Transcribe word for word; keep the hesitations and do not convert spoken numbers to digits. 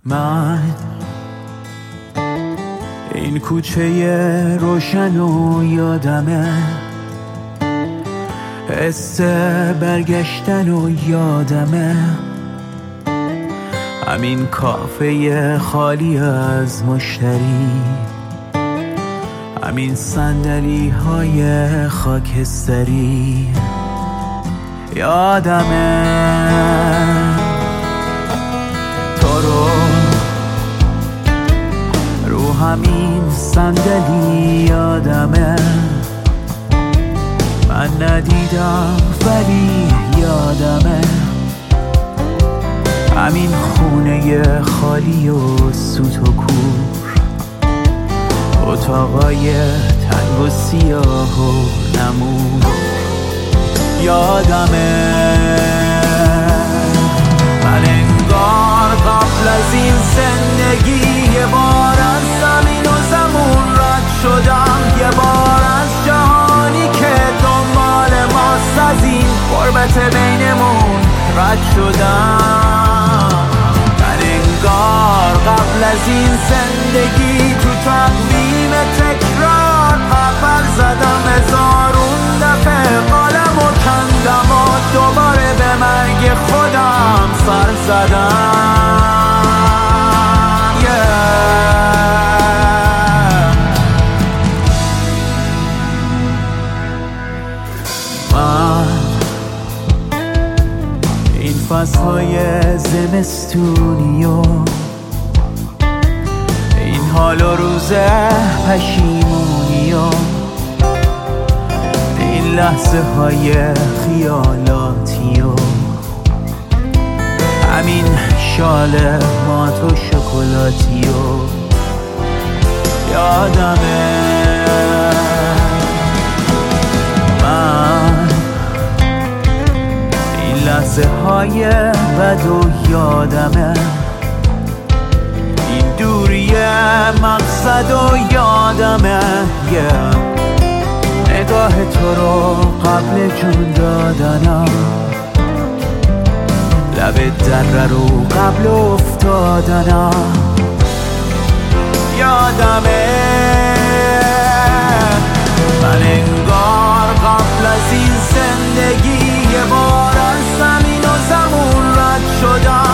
من این کوچه روشن و یادمه، حس برگشتن و یادمه، همین کافه خالی از مشتری، همین صندلی های خاکستری. یادمه تو رو رو همین صندلی، یادمه من ندیدم ولی یادمه، همین خونه خالی و سوت و کور، اتاقای تنگ و سیاه و نمور. یادمه من انگار قبل از این زندگی یه بار از زمین و زمون رد شدم، یه بار از جهانی که دنبال ماست از این غربت بینمون رد شدم. من انگار قبل از این زندگی تو تقویم تکرار پرپر زدم، هزارون دفعه قالم و کندم و دوباره به مرگ خودم سر زدم. yeah. من این فصلهای زمستونی و این حال و روز پشیمونی و این لحظه های خیالاتی و همین شال مات و شکلاتی و یادمه من این لحظه های بد و یادمه این دوری مقصد و یادمه yeah. نگاه تو رو قبل جون دادنم، لب دره رو قبل افتادنم. یادمه من انگار قبل از این زندگی یه بار از زمین و زمون رد شدم،